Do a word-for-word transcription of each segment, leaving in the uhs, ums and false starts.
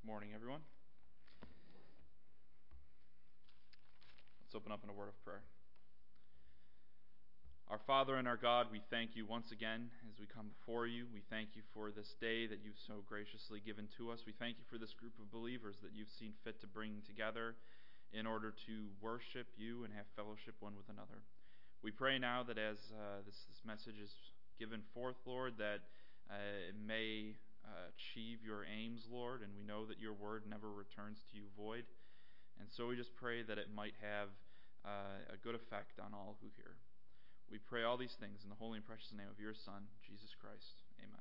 Morning, everyone. Let's open up in a word of prayer. Our Father and our God, we thank you once again as we come before you. We thank you for this day that you've so graciously given to us. We thank you for this group of believers that you've seen fit to bring together in order to worship you and have fellowship one with another. We pray now that as uh, this, this message is given forth, Lord, that uh, it may uh, achieve your aims, Lord, and we know that your word never returns to you void. And so we just pray that it might have uh, a good effect on all who hear. We pray all these things in the holy and precious name of your Son, Jesus Christ. Amen.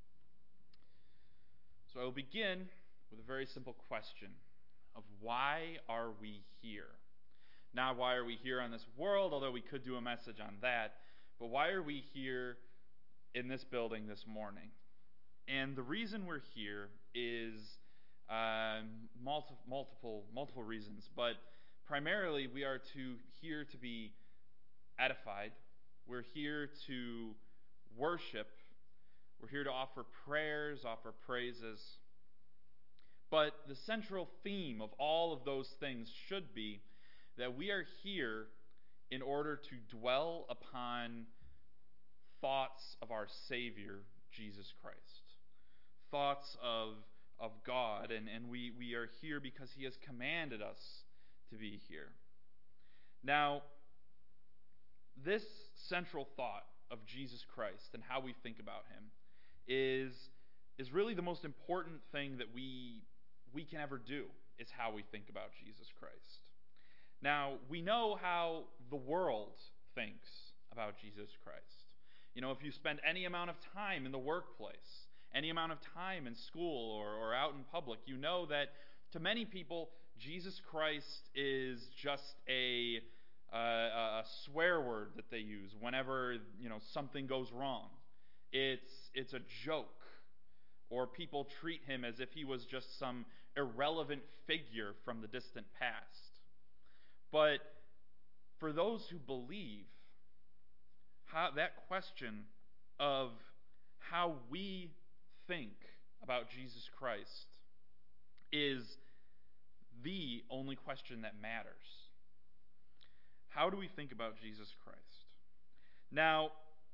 So I will begin with a very simple question of why are we here? Not why are we here on this world, although we could do a message on that, but why are we here in this building this morning? And the reason we're here is um, multi- multiple multiple reasons, but primarily we are to here to be edified. We're here to worship. We're here to offer prayers, offer praises. But the central theme of all of those things should be that we are here in order to dwell upon thoughts of our Savior, Jesus Christ. Thoughts of, of God, and, and we, we are here because He has commanded us to be here. Now, this central thought of Jesus Christ and how we think about Him is, is really the most important thing that we, we can ever do, is how we think about Jesus Christ. Now, we know how the world thinks about Jesus Christ. You know, if you spend any amount of time in the workplace, any amount of time in school or, or out in public, you know that to many people, Jesus Christ is just a, uh, a swear word that they use whenever, you know, something goes wrong. It's, it's a joke. Or people treat him as if he was just some irrelevant figure from the distant past. But for those who believe, how, that question of how we think about Jesus Christ is the only question that matters. How do we think about Jesus Christ? Now,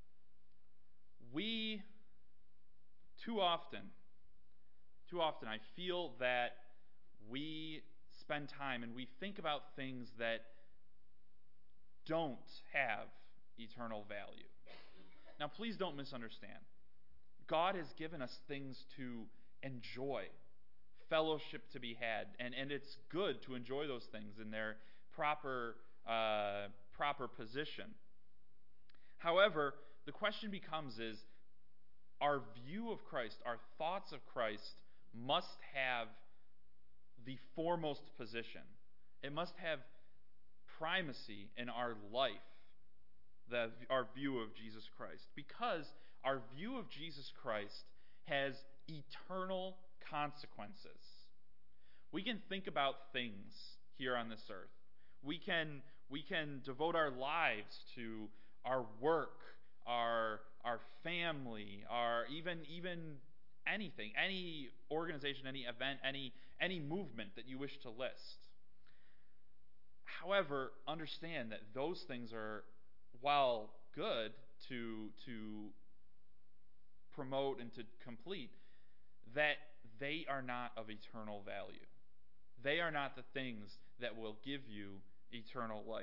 we too often, too often I feel that we spend time and we think about things that don't have eternal value. Now, please don't misunderstand. God has given us things to enjoy, fellowship to be had, and, and it's good to enjoy those things in their proper, uh, proper position. However, the question becomes is, our view of Christ, our thoughts of Christ must have the foremost position. It must have primacy in our life, the, our view of Jesus Christ, because our view of Jesus Christ has eternal consequences. We can think about things here on this earth. We can, we can devote our lives to our work, our, our family, our even, even anything, any organization, any event, any, any movement that you wish to list. However, understand that those things are, while good to, to promote and to complete, that they are not of eternal value. They are not the things that will give you eternal life.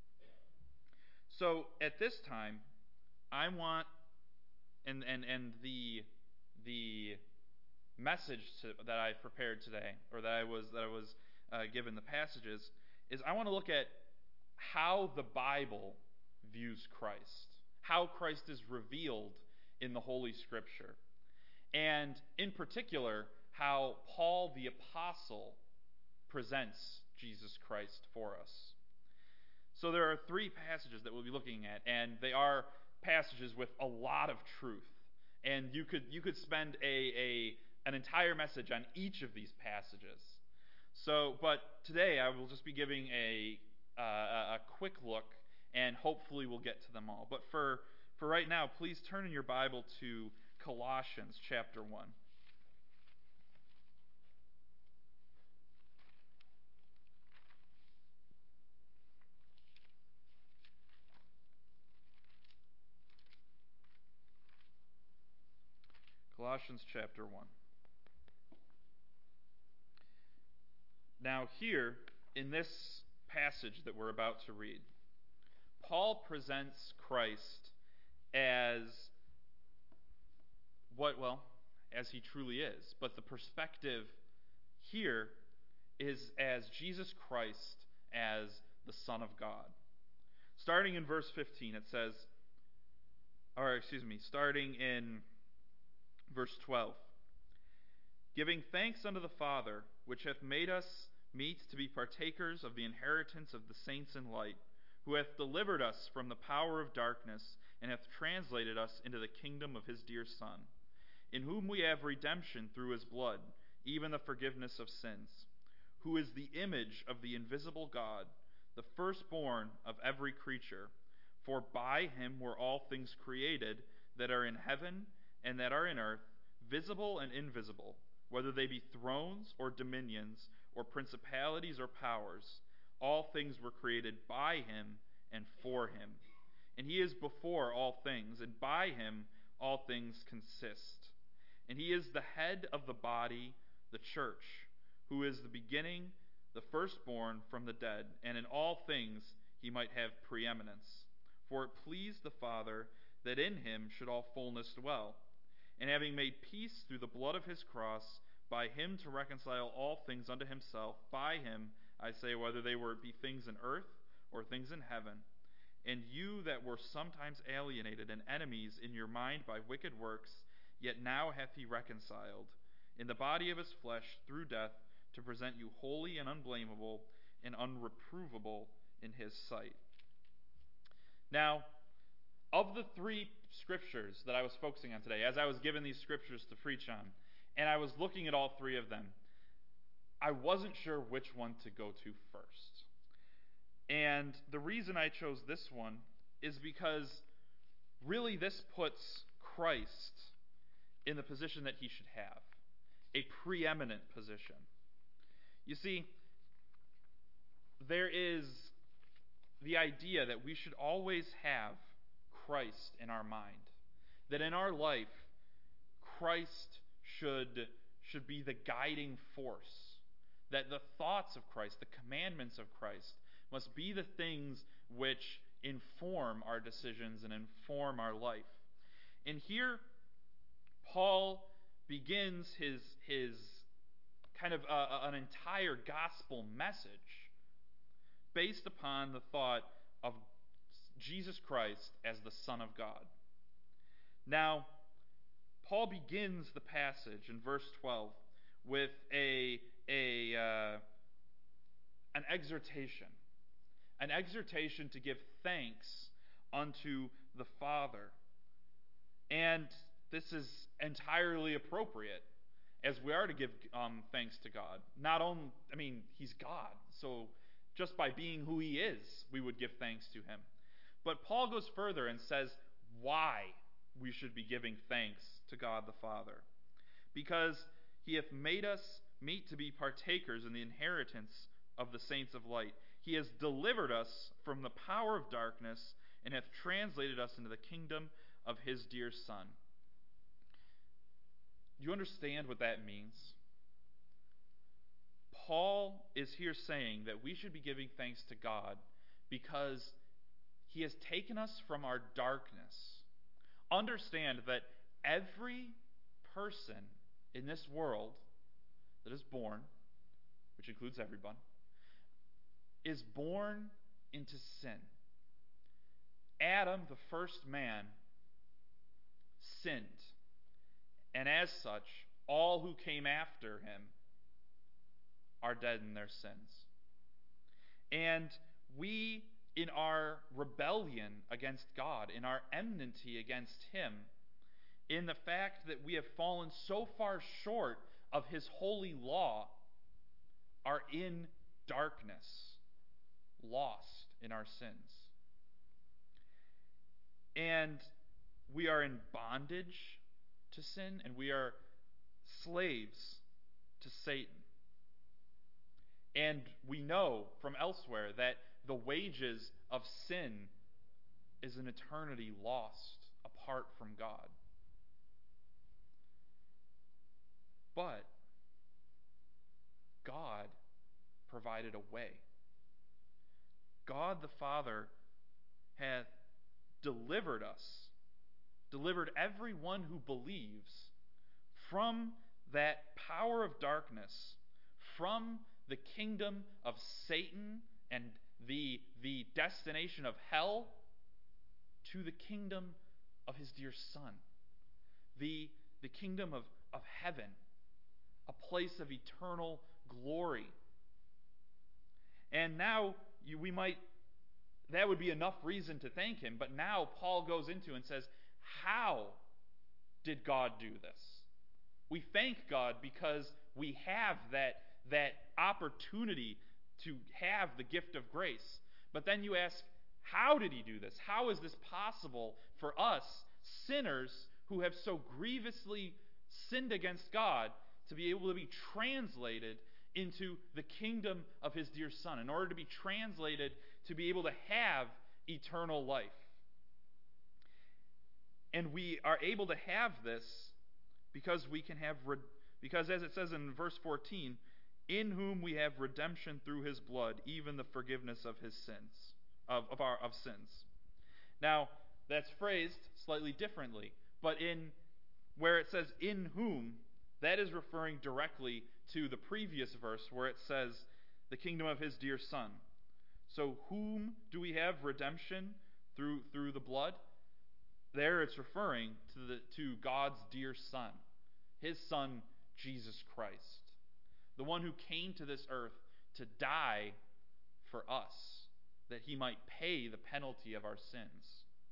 So at this time, I want, and and and the the message to, that I prepared today, or that I was that I was uh, given the passages, is I want to look at how the Bible views Christ, how Christ is revealed in the Holy Scripture, and in particular, how Paul the Apostle presents Jesus Christ for us. So there are three passages that we'll be looking at, and they are passages with a lot of truth. And you could you could spend a, a an entire message on each of these passages. So, but today I will just be giving a uh, a quick look, and hopefully we'll get to them all. But for for right now, please turn in your Bible to Colossians chapter one. Colossians chapter one. Now here, in this passage that we're about to read, Paul presents Christ as what, well, as he truly is. But the perspective here is as Jesus Christ as the Son of God. Starting in verse fifteen, it says, or excuse me, starting in verse twelve, giving thanks unto the Father, which hath made us meet to be partakers of the inheritance of the saints in light, who hath delivered us from the power of darkness, and hath translated us into the kingdom of his dear Son, in whom we have redemption through his blood, even the forgiveness of sins, who is the image of the invisible God, the firstborn of every creature. For by him were all things created, that are in heaven and that are in earth, visible and invisible, whether they be thrones or dominions, or principalities or powers. All things were created by him and for him. And he is before all things, and by him all things consist. And he is the head of the body, the church, who is the beginning, the firstborn from the dead, and in all things he might have preeminence. For it pleased the Father that in him should all fullness dwell, and having made peace through the blood of his cross, by him to reconcile all things unto himself. By him, I say, whether they were be things in earth or things in heaven. And you that were sometimes alienated and enemies in your mind by wicked works, yet now hath he reconciled in the body of his flesh through death, to present you holy and unblameable and unreprovable in his sight. Now, of the three scriptures that I was focusing on today, as I was given these scriptures to preach on, and I was looking at all three of them, I wasn't sure which one to go to first. And the reason I chose this one is because really this puts Christ in the position that he should have, a preeminent position. You see, there is the idea that we should always have Christ in our mind, that in our life, Christ should, should be the guiding force, that the thoughts of Christ, the commandments of Christ, must be the things which inform our decisions and inform our life. And here, Paul begins his, his kind of uh, an entire gospel message based upon the thought of Jesus Christ as the Son of God. Now, Paul begins the passage in verse twelve with a, a uh, an exhortation, an exhortation to give thanks unto the Father. And this is entirely appropriate, as we are to give um, thanks to God. Not only, I mean, he's God, so just by being who he is, we would give thanks to him. But Paul goes further and says why we should be giving thanks to God the Father. Because he hath made us meet to be partakers in the inheritance of the saints of light. He has delivered us from the power of darkness, and hath translated us into the kingdom of his dear Son. Do you understand what that means? Paul is here saying that we should be giving thanks to God because he has taken us from our darkness. Understand that every person in this world that is born, which includes everyone, is born into sin. Adam, the first man, sinned. And as such, all who came after him are dead in their sins. And we, in our rebellion against God, in our enmity against him, in the fact that we have fallen so far short of his holy law, are in darkness, lost in our sins. And we are in bondage to sin, and we are slaves to Satan. And we know from elsewhere that the wages of sin is an eternity lost apart from God. But God provided a way. God the Father hath delivered us, delivered everyone who believes from that power of darkness, from the kingdom of Satan and the, the destination of hell, to the kingdom of his dear Son, the, the kingdom of, of heaven, a place of eternal glory. And now you, we might, that would be enough reason to thank him, but now Paul goes into and says, how did God do this? We thank God because we have that, that opportunity to have the gift of grace. But then you ask, how did he do this? How is this possible for us, sinners who have so grievously sinned against God, to be able to be translated into the kingdom of his dear Son, in order to be translated to be able to have eternal life? And we are able to have this because we can have, re- because as it says in verse fourteen, in whom we have redemption through his blood, even the forgiveness of his sins, of, of our of sins. Now, that's phrased slightly differently, but in where it says in whom, that is referring directly to the previous verse where it says the kingdom of his dear Son. So whom do we have redemption through through the blood? There it's referring to the to God's dear Son, his Son Jesus Christ, the one who came to this earth to die for us, that he might pay the penalty of our sins.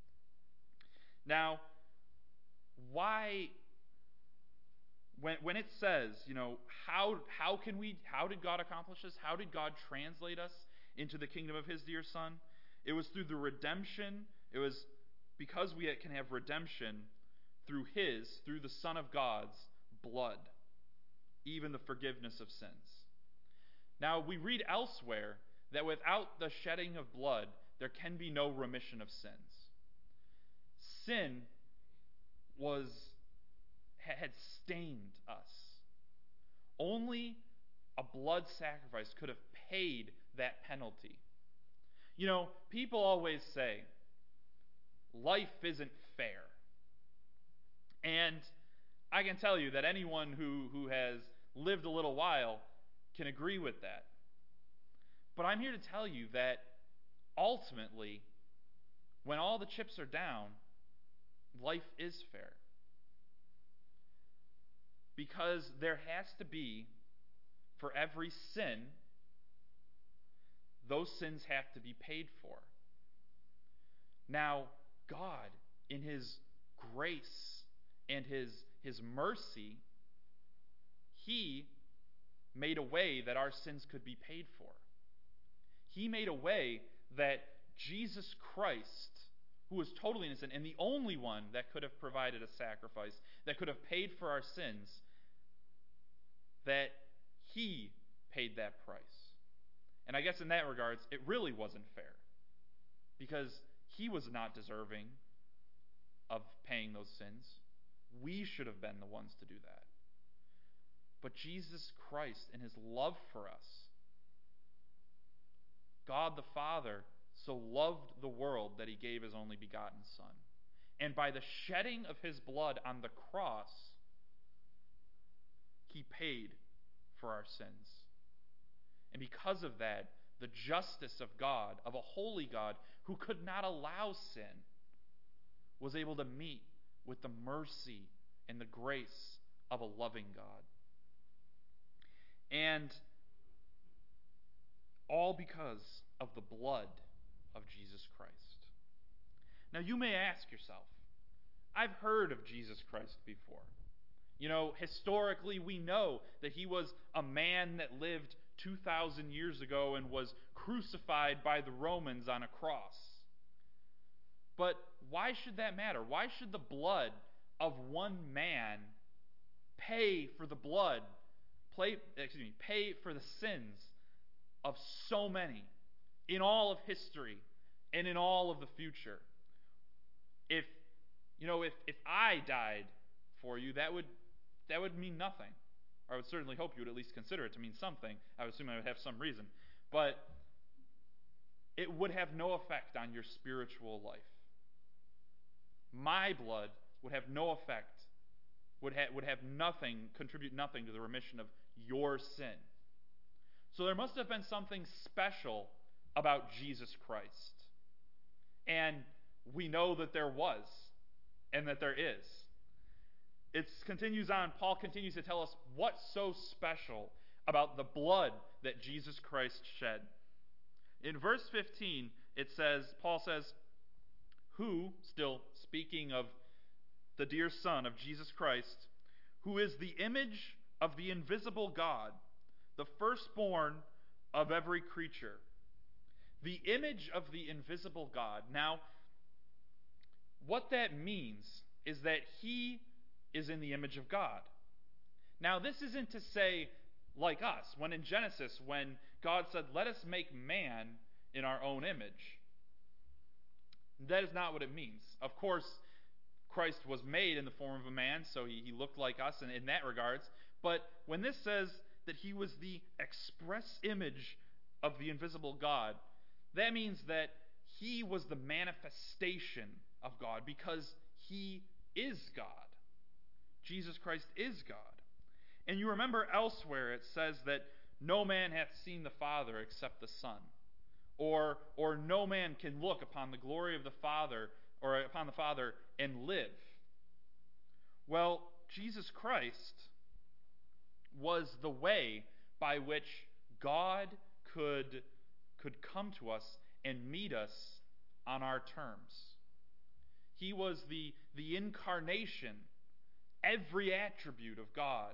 Now, why, when when it says, you know, how how can we how did God accomplish this? How did God translate us into the kingdom of his dear Son? It was through the redemption. It was because we can have redemption through his, through the Son of God's blood, even the forgiveness of sins. Now, we read elsewhere that without the shedding of blood, there can be no remission of sins. Sin was had stained us. Only a blood sacrifice could have paid that penalty. You know, people always say, life isn't fair. And I can tell you that anyone who, who has lived a little while can agree with that. But I'm here to tell you that ultimately, when all the chips are down, life is fair. Because there has to be, for every sin, those sins have to be paid for. Now, God, in his grace and his, his mercy, he made a way that our sins could be paid for. He made a way that Jesus Christ, who was totally innocent and the only one that could have provided a sacrifice, that could have paid for our sins, that he paid that price. And I guess in that regards, it really wasn't fair, because he was not deserving of paying those sins. We should have been the ones to do that. But Jesus Christ, in his love for us, God the Father so loved the world that he gave his only begotten Son. And by the shedding of his blood on the cross, he paid for our sins. And because of that, the justice of God, of a holy God who could not allow sin, was able to meet with the mercy and the grace of a loving God. And all because of the blood of Jesus Christ. Now you may ask yourself, I've heard of Jesus Christ before. You know, historically we know that he was a man that lived two thousand years ago and was crucified by the Romans on a cross. But why should that matter? Why should the blood of one man pay for the blood, play, excuse me, pay for the sins of so many in all of history and in all of the future? If, you know, if, if I died for you, that would that would mean nothing. or I would certainly hope you would at least consider it to mean something. I would assume I would have some reason. But it would have no effect on your spiritual life. My blood would have no effect, would, ha- would have nothing, contribute nothing to the remission of your sin. So there must have been something special about Jesus Christ. And we know that there was, and that there is. It continues on. Paul continues to tell us what's so special about the blood that Jesus Christ shed. In verse fifteen, it says, Paul says, who, still speaking of the dear Son of Jesus Christ, who is the image of the invisible God, the firstborn of every creature. The image of the invisible God. Now, what that means is that he is in the image of God. Now, this isn't to say, like us, when in Genesis, when God said, let us make man in our own image. That is not what it means. Of course, Christ was made in the form of a man, so he, he looked like us in, in that regards. But when this says that he was the express image of the invisible God, that means that he was the manifestation of God, because he is God. Jesus Christ is God. And you remember elsewhere it says that no man hath seen the Father except the Son. Or, or no man can look upon the glory of the Father, or upon the Father, and live. Well, Jesus Christ was the way by which God could, could come to us and meet us on our terms. He was the, the incarnation, every attribute of God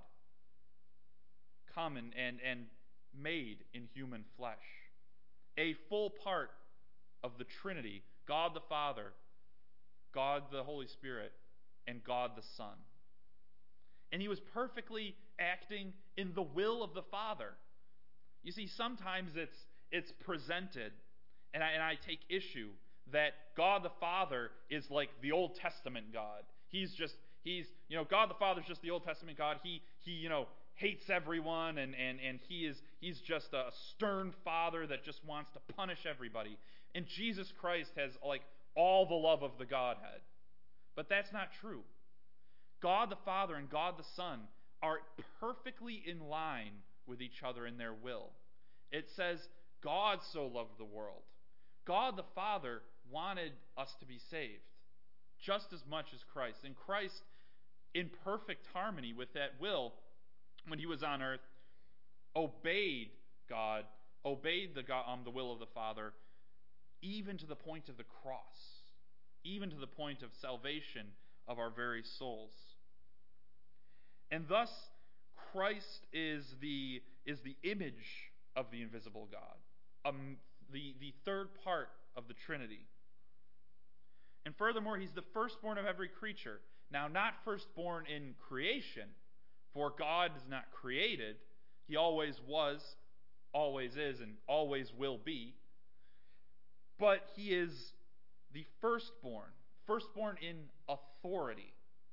come and, and, and made in human flesh. A full part of the Trinity, God the Father, God the Holy Spirit, and God the Son. And he was perfectly acting in the will of the Father. You see, sometimes it's, it's presented, and I, and I take issue, that God the Father is like the Old Testament God. He's just, he's, you know, God the Father is just the Old Testament God. He, he you know, hates everyone, and, and, and he is, he's just a stern father that just wants to punish everybody. And Jesus Christ has, like, all the love of the Godhead. But that's not true. God the Father and God the Son are perfectly in line with each other in their will. It says, God so loved the world. God the Father wanted us to be saved just as much as Christ. And Christ, in perfect harmony with that will, when he was on earth, obeyed God, obeyed the, God, um, the will of the Father, even to the point of the cross, even to the point of salvation of our very souls. And thus, Christ is the, is the image of the invisible God, um, the, the third part of the Trinity. And furthermore, he's the firstborn of every creature. Now, not firstborn in creation, for God is not created. He always was, always is, and always will be. But he is the firstborn, firstborn in authority.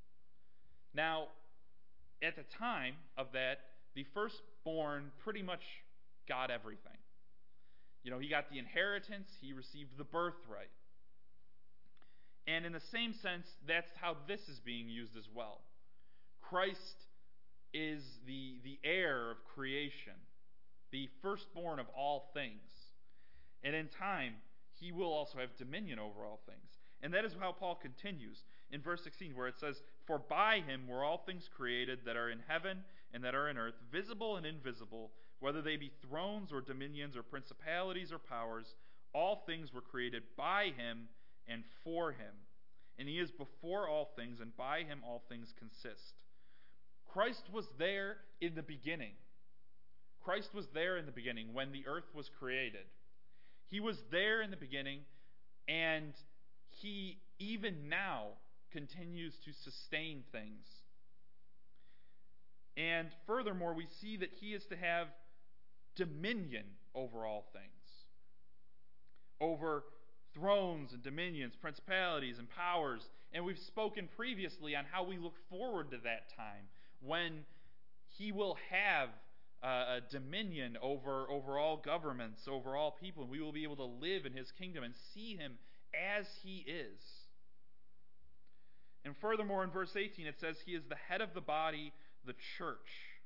Now, at the time of that, the firstborn pretty much got everything. You know, he got the inheritance, he received the birthright. And in the same sense, that's how this is being used as well. Christ is the, the heir of creation, the firstborn of all things. And in time, he will also have dominion over all things. And that is how Paul continues in verse sixteen, where it says, for by him were all things created that are in heaven and that are in earth, visible and invisible, whether they be thrones or dominions or principalities or powers, all things were created by him and for him. And he is before all things, and by him all things consist. Christ was there in the beginning. Christ was there in the beginning when the earth was created. He was there in the beginning, and he, even now, continues to sustain things. And furthermore, we see that he is to have dominion over all things. Over thrones and dominions, principalities and powers. And we've spoken previously on how we look forward to that time when he will have uh, a dominion over, over all governments, over all people, and we will be able to live in his kingdom and see him as he is. And furthermore, in verse eighteen, it says he is the head of the body, the church.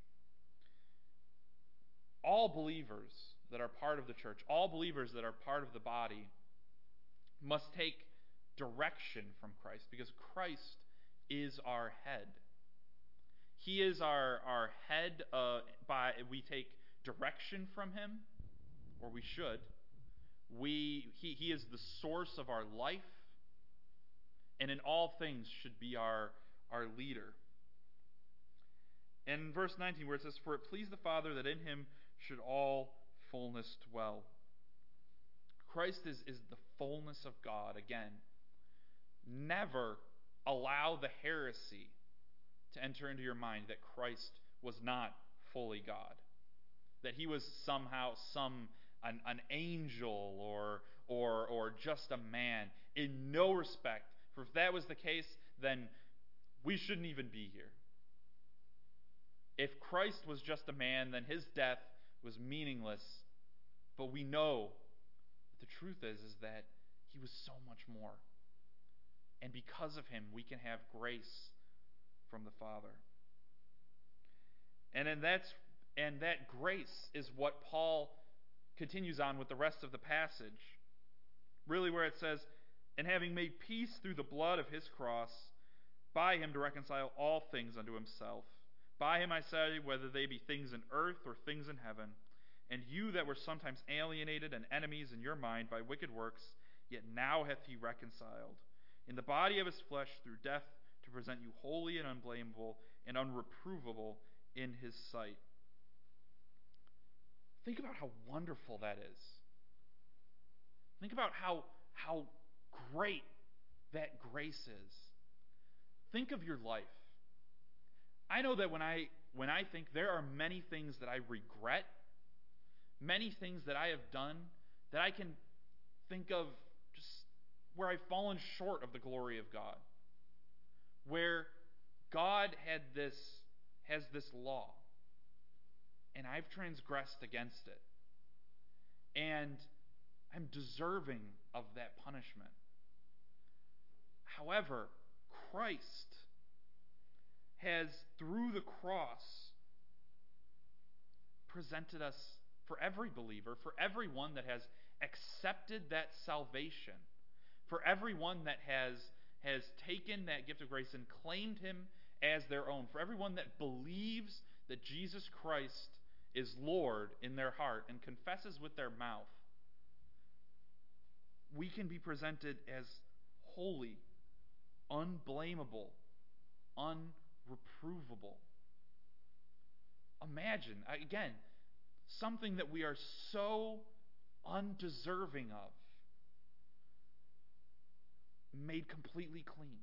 All believers that are part of the church, all believers that are part of the body, must take direction from Christ, because Christ is our head. He is our, our head. Uh, by we take direction from him, or we should. We he, he is the source of our life, and in all things should be our, our leader. And in verse nineteen, where it says, "For it pleased the Father that in him should all fullness dwell." Christ is, is the fullness of God. Again, never allow the heresy to enter into your mind that Christ was not fully God, that he was somehow some an, an angel or or or just a man. In no respect. For if that was the case, then we shouldn't even be here. If Christ was just a man, then his death was meaningless. But we know that the truth is, is that he was so much more. And because of him, we can have grace from the Father. And then that's and that grace is what Paul continues on with the rest of the passage. Really, where it says, "And having made peace through the blood of his cross, by him to reconcile all things unto himself. By him I say, whether they be things in earth or things in heaven. And you that were sometimes alienated and enemies in your mind by wicked works, yet now hath he reconciled in the body of his flesh through death, to present you holy and unblameable and unreprovable in his sight." Think about how wonderful that is. Think about how, how great that grace is. Think of your life. I know that when I when I think, there are many things that I regret, many things that I have done that I can think of just where I've fallen short of the glory of God. Where God had this has this law, and I've transgressed against it. And I'm deserving of that punishment. However, Christ has, through the cross, presented us, for every believer, for everyone that has accepted that salvation, for everyone that has, has taken that gift of grace and claimed him as their own, for everyone that believes that Jesus Christ is Lord in their heart and confesses with their mouth, we can be presented as holy, unblameable, unreprovable. Imagine, again, something that we are so undeserving of, made completely clean.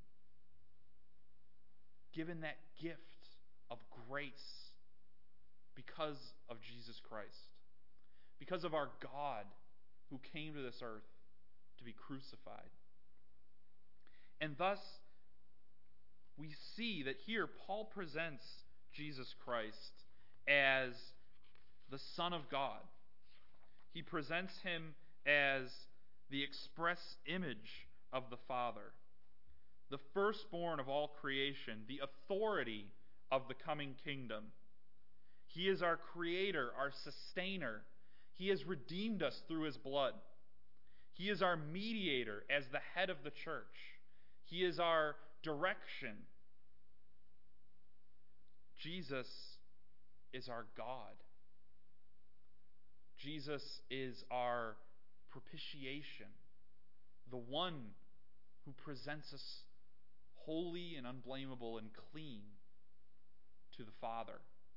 Given that gift of grace because of Jesus Christ. Because of our God who came to this earth to be crucified. And thus, we see that here Paul presents Jesus Christ as the Son of God. He presents him as the express image of the Father, the firstborn of all creation, the authority of the coming kingdom. He is our creator, our sustainer. He has redeemed us through his blood. He is our mediator as the head of the church. He is our direction. Jesus is our God. Jesus is our propitiation, the one who presents us holy and unblameable and clean to the Father.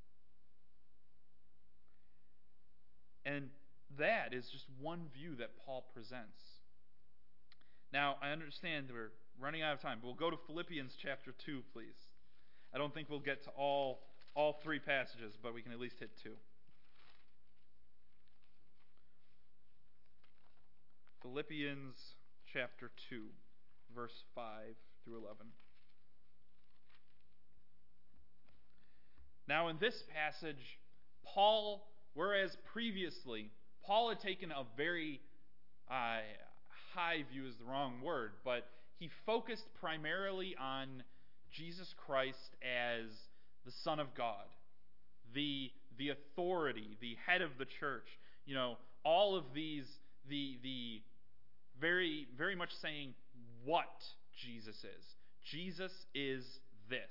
And that is just one view that Paul presents. Now, I understand we're running out of time, but we'll go to Philippians chapter two, please. I don't think we'll get to all, all three passages, but we can at least hit two. Philippians chapter two, verse five through eleven. Now in this passage, Paul, whereas previously, Paul had taken a very uh, high view is the wrong word, but he focused primarily on Jesus Christ as the Son of God, the the authority, the head of the church. You know, all of these, the the very very much saying what Jesus is. Jesus is this.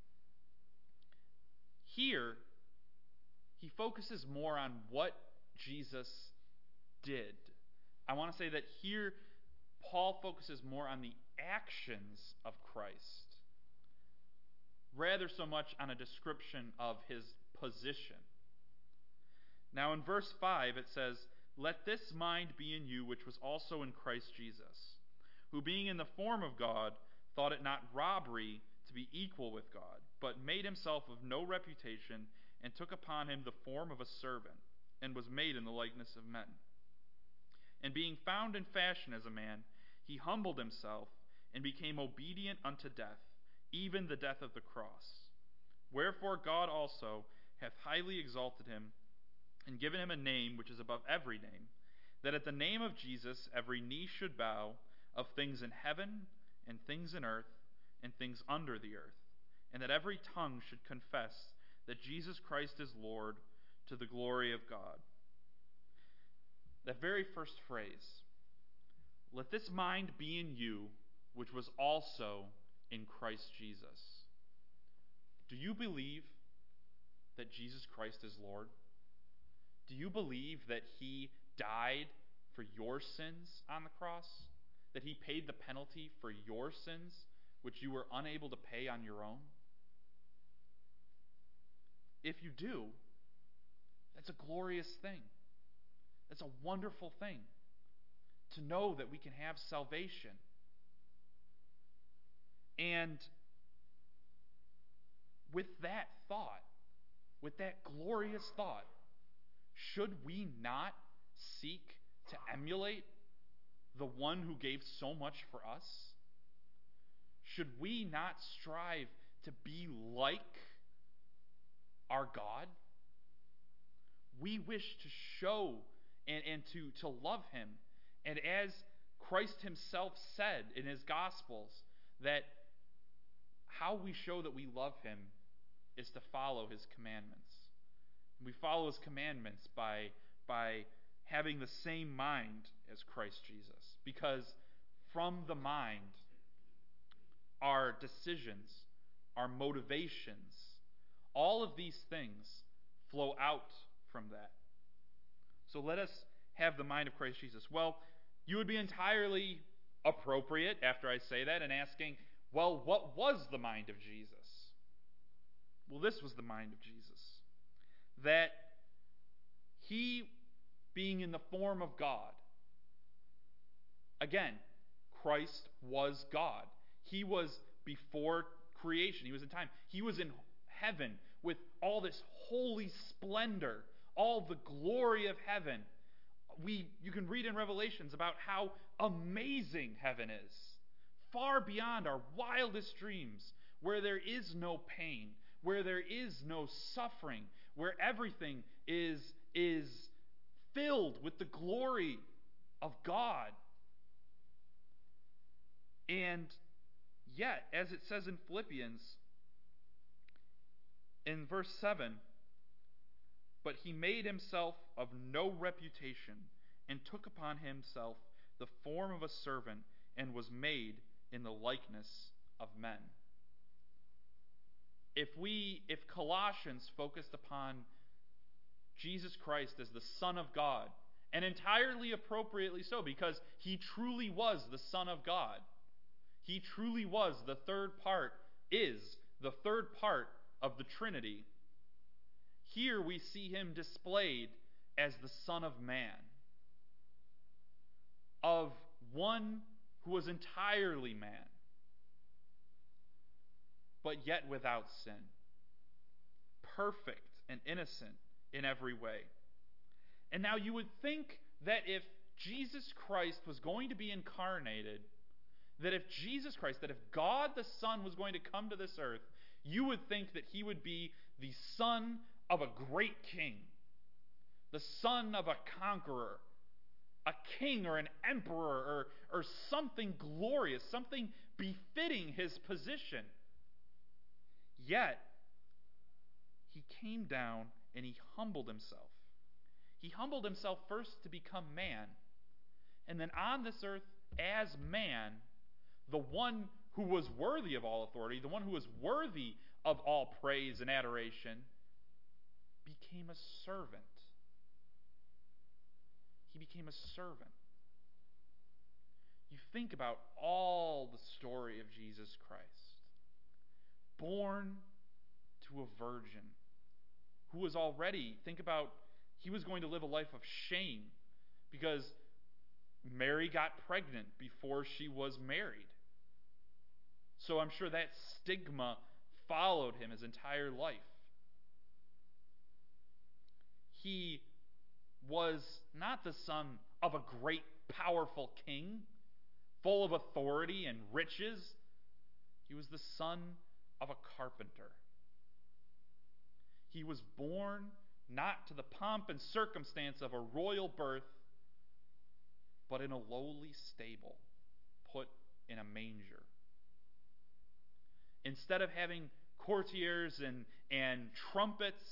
Here, he focuses more on what Jesus did. I want to say that here, Paul focuses more on the actions of Christ, rather so much on a description of his position. Now in verse five it says, "Let this mind be in you which was also in Christ Jesus, who being in the form of God, thought it not robbery to be equal with God, but made himself of no reputation, and took upon him the form of a servant, and was made in the likeness of men. And being found in fashion as a man, he humbled himself, and became obedient unto death, even the death of the cross. Wherefore God also hath highly exalted him, and given him a name which is above every name, that at the name of Jesus every knee should bow, of things in heaven, and things in earth, and things under the earth, and that every tongue should confess that Jesus Christ is Lord, to the glory of God." That very first phrase, "Let this mind be in you, which was also in Christ Jesus." Do you believe that Jesus Christ is Lord? Do you believe that he died for your sins on the cross? That he paid the penalty for your sins, which you were unable to pay on your own? If you do, that's a glorious thing. That's a wonderful thing to know that we can have salvation. And with that thought, with that glorious thought, should we not seek to emulate the one who gave so much for us? Should we not strive to be like our God? We wish to show and, and to, to love him. And as Christ himself said in his Gospels, that how we show that we love him is to follow his commandments. And we follow his commandments by, by having the same mind as Christ Jesus. Because from the mind, our decisions, our motivations, all of these things flow out from that. So let us have the mind of Christ Jesus. Well, you would be entirely appropriate after I say that in asking, well, what was the mind of Jesus? Well, this was the mind of Jesus. That he, being in the form of God, again, Christ was God. He was before creation. He was in time. He was in heaven with all this holy splendor, all the glory of heaven. We, you can read in Revelations about how amazing heaven is, far beyond our wildest dreams, where there is no pain, where there is no suffering, where everything is, is filled with the glory of God. And yet, as it says in Philippians, in verse seven, "But he made himself of no reputation, and took upon himself the form of a servant, and was made in the likeness of men." If we, if Colossians focused upon Jesus Christ as the Son of God, and entirely appropriately so, because he truly was the Son of God, he truly was the third part, is the third part of the Trinity. Here we see him displayed as the Son of Man, of one who was entirely man, but yet without sin, perfect and innocent in every way. And now you would think that if Jesus Christ was going to be incarnated, that if Jesus Christ, that if God the Son was going to come to this earth, you would think that he would be the son of a great king, the son of a conqueror, a king or an emperor or, or something glorious, something befitting his position. Yet, he came down and he humbled himself. He humbled himself first to become man, and then on this earth, as man, the one who was worthy of all authority, the one who was worthy of all praise and adoration, became a servant. He became a servant. You think about all the story of Jesus Christ. Born to a virgin who was already, think about, he was going to live a life of shame because Mary got pregnant before she was married. So I'm sure that stigma followed him his entire life. He was not the son of a great, powerful king, full of authority and riches. He was the son of a carpenter. He was born not to the pomp and circumstance of a royal birth, but in a lowly stable, put in a manger. Instead of having courtiers and, and trumpets,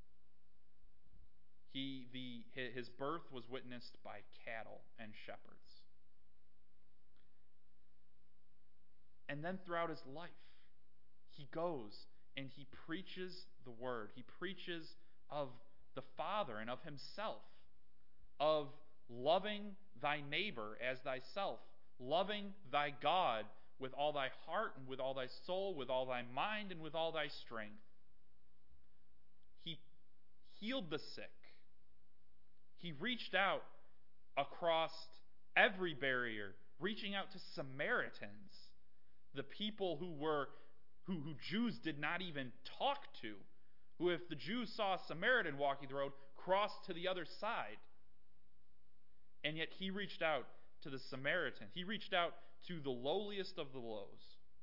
he, the, his birth was witnessed by cattle and shepherds. And then throughout his life, he goes and he preaches the word. He preaches of the Father and of himself, of loving thy neighbor as thyself, loving thy God with all thy heart and with all thy soul, with all thy mind and with all thy strength. He healed the sick. He reached out across every barrier, reaching out to Samaritans, the people who were who, who Jews did not even talk to, who if the Jews saw a Samaritan walking the road, crossed to the other side. And yet he reached out to the Samaritan. He reached out to the lowliest of the lows.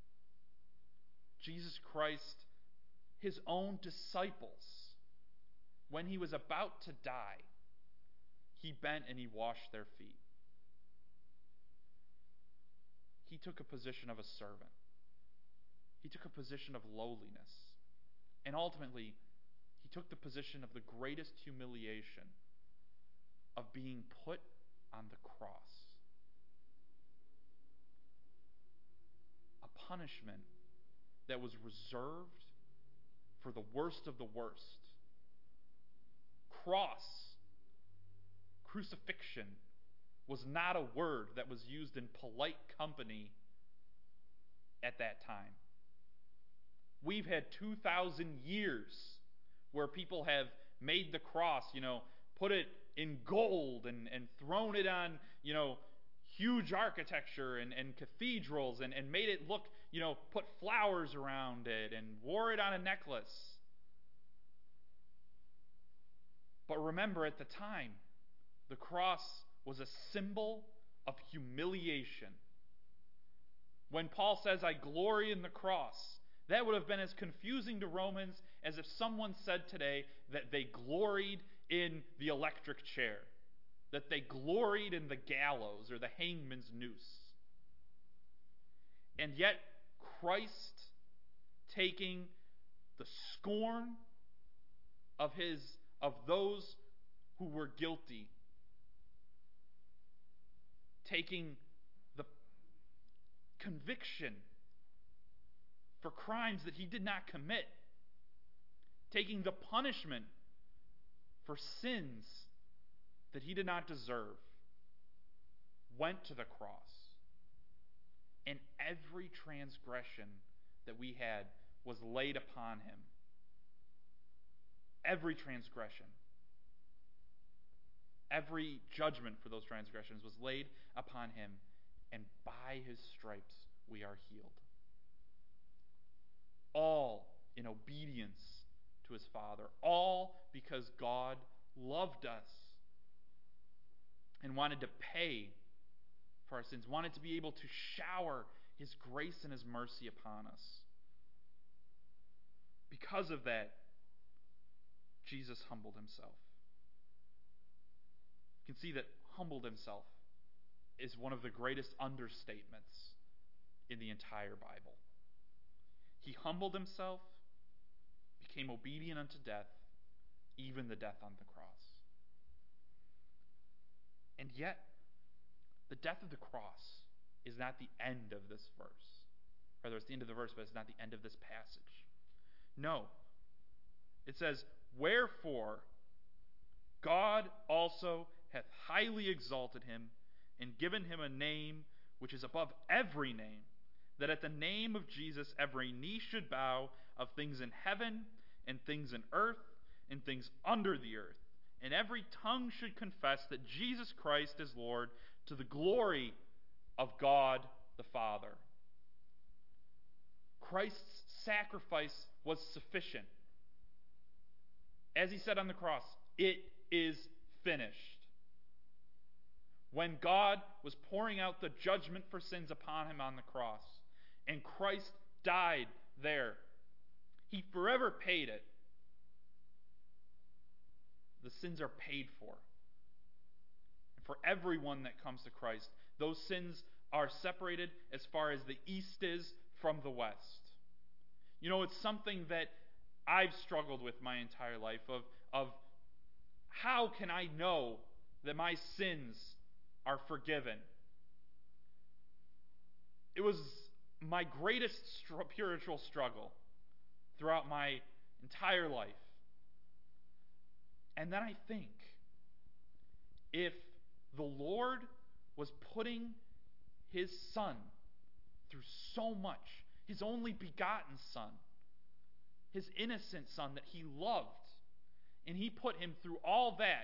Jesus Christ, his own disciples, when he was about to die, he bent and he washed their feet. He took a position of a servant. He took a position of lowliness. And ultimately, he took the position of the greatest humiliation of being put on the cross. A punishment that was reserved for the worst of the worst. Cross, crucifixion, was not a word that was used in polite company at that time. We've had two thousand years where people have made the cross, you know, put it in gold and, and thrown it on, you know, huge architecture and, and cathedrals and, and made it look, you know, put flowers around it and wore it on a necklace. But remember, at the time, the cross was a symbol of humiliation. When Paul says, I glory in the cross, that would have been as confusing to Romans as if someone said today that they gloried in the electric chair, that they gloried in the gallows or the hangman's noose. And yet, Christ, taking the scorn of his of those who were guilty, taking the conviction for crimes that he did not commit, taking the punishment for sins that he did not deserve, went to the cross. And every transgression that we had was laid upon him. Every transgression. Every judgment for those transgressions was laid upon him, and by his stripes we are healed. All in obedience to his Father. All because God loved us and wanted to pay for our sins, wanted to be able to shower his grace and his mercy upon us. Because of that, Jesus humbled himself. You can see that humbled himself is one of the greatest understatements in the entire Bible. He humbled himself, became obedient unto death, even the death on the cross. And yet, the death of the cross is not the end of this verse. Rather, it's the end of the verse, but it's not the end of this passage. No. It says, "Wherefore God also hath highly exalted him, and given him a name which is above every name, that at the name of Jesus every knee should bow, of things in heaven, and things in earth, and things under the earth, and every tongue should confess that Jesus Christ is Lord, to the glory of God the Father." Christ's sacrifice was sufficient. As he said on the cross, "It is finished." When God was pouring out the judgment for sins upon him on the cross, and Christ died there, he forever paid it. The sins are paid for. And for everyone that comes to Christ, those sins are separated as far as the east is from the west. You know, it's something that I've struggled with my entire life of, of how can I know that my sins are forgiven? It was my greatest spiritual struggle throughout my entire life. And then I think, if the Lord was putting his Son through so much, his only begotten Son, his innocent Son that he loved, and he put him through all that,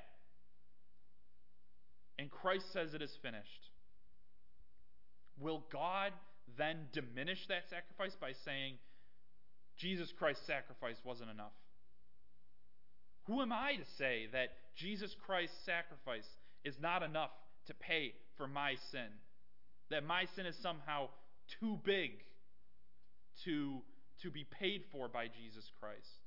and Christ says it is finished, will God then diminish that sacrifice by saying Jesus Christ's sacrifice wasn't enough? Who am I to say that Jesus Christ's sacrifice is not enough to pay for my sin? That my sin is somehow too big to, to be paid for by Jesus Christ?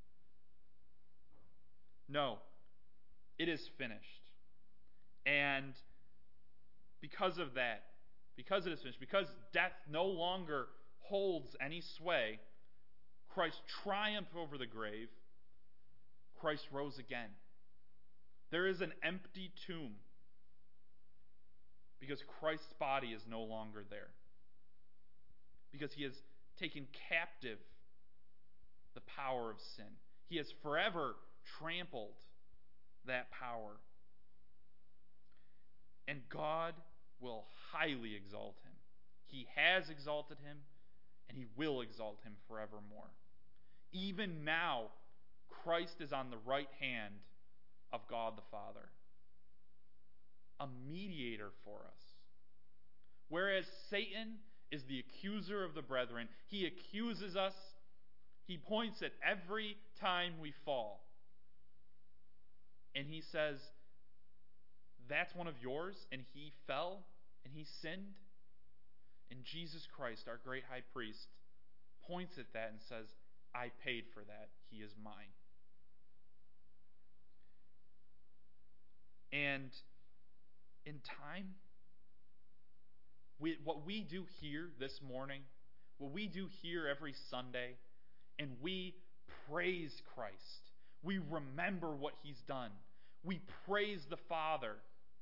No, it is finished. And because of that, because it is finished, because death no longer holds any sway, Christ triumphed over the grave. Christ rose again. There is an empty tomb because Christ's body is no longer there. Because he has taken captive the power of sin. He has forever trampled that power. And God will highly exalt him. He has exalted him, and he will exalt him forevermore. Even now, Christ is on the right hand of God the Father, a mediator for us. Whereas Satan is the accuser of the brethren, he accuses us, he points at every time we fall, and he says, "That's one of yours," and he fell, and he sinned. And Jesus Christ, our great high priest, points at that and says, "I paid for that. He is mine." And in time, we, what we do here this morning, what we do here every Sunday, and we praise Christ. We remember what he's done. We praise the Father.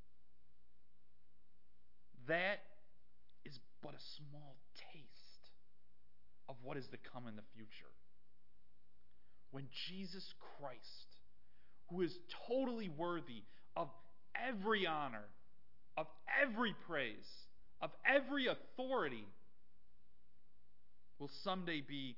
That is but a small taste of what is to come in the future. When Jesus Christ, who is totally worthy of every honor, of every praise, of every authority, will someday be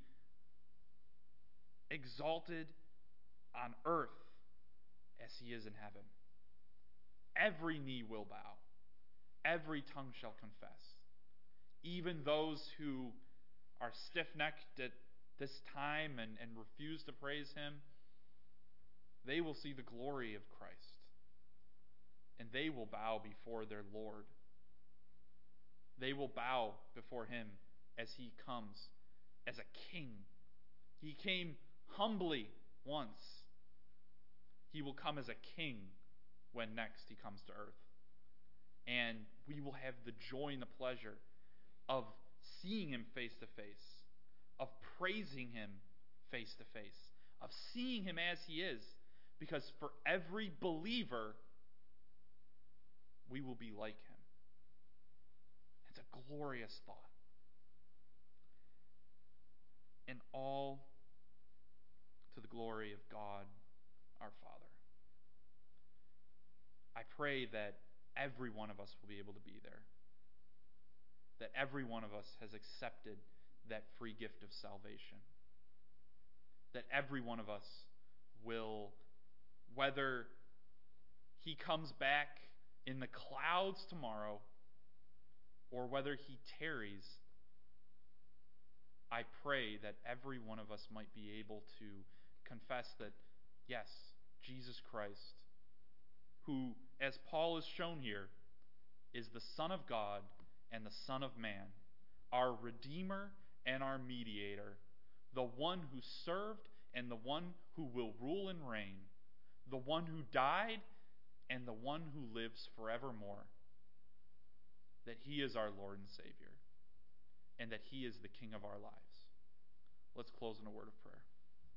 exalted on earth as he is in heaven. Every knee will bow. Every tongue shall confess. Even those who are stiff-necked at this time and, and refuse to praise him, they will see the glory of Christ. And they will bow before their Lord. They will bow before him as he comes as a king. He came humbly once, He will come as a king when next he comes to earth. And we will have the joy and the pleasure of seeing him face to face, of praising him face to face, of seeing him as he is. Because for every believer, we will be like him. It's a glorious thought. And all to the glory of God, our Father. I pray that every one of us will be able to be there. That every one of us has accepted that free gift of salvation. That every one of us will, whether he comes back in the clouds tomorrow or whether he tarries, I pray that every one of us might be able to confess that, yes, Jesus Christ, who, as Paul has shown here, is the Son of God and the Son of Man, our Redeemer and our Mediator, the one who served and the one who will rule and reign, the one who died and the one who lives forevermore, that he is our Lord and Savior, and that he is the King of our lives. Let's close in a word of prayer.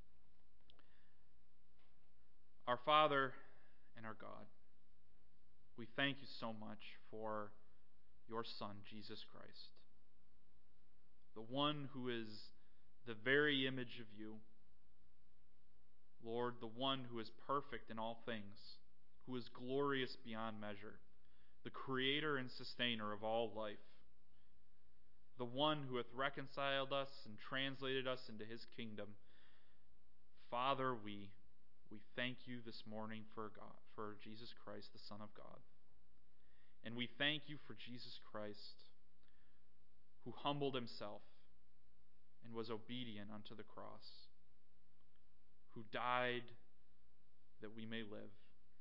Our Father and our God, we thank you so much for your Son, Jesus Christ, the one who is the very image of you. Lord, the one who is perfect in all things, who is glorious beyond measure, the creator and sustainer of all life, the one who hath reconciled us and translated us into his kingdom. Father, we we thank you this morning for God, for Jesus Christ, the Son of God. And we thank you for Jesus Christ, who humbled himself and was obedient unto the cross, who died that we may live,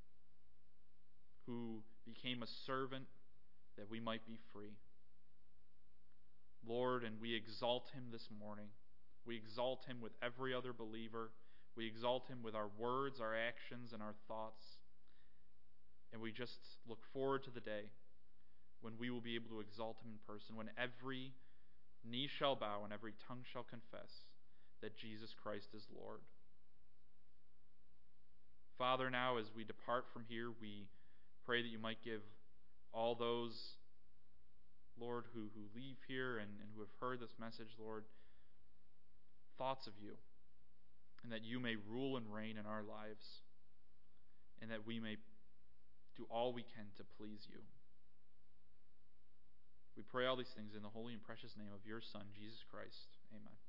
who became a servant that we might be free. Lord, and we exalt him this morning. We exalt him with every other believer. We exalt him with our words, our actions, and our thoughts. And we just look forward to the day when we will be able to exalt him in person, when every knee shall bow and every tongue shall confess that Jesus Christ is Lord. Father, now as we depart from here, we pray that you might give all those, Lord, who, who leave here and, and who have heard this message, Lord, thoughts of you, and that you may rule and reign in our lives, and that we may do all we can to please you. We pray all these things in the holy and precious name of your Son, Jesus Christ. Amen.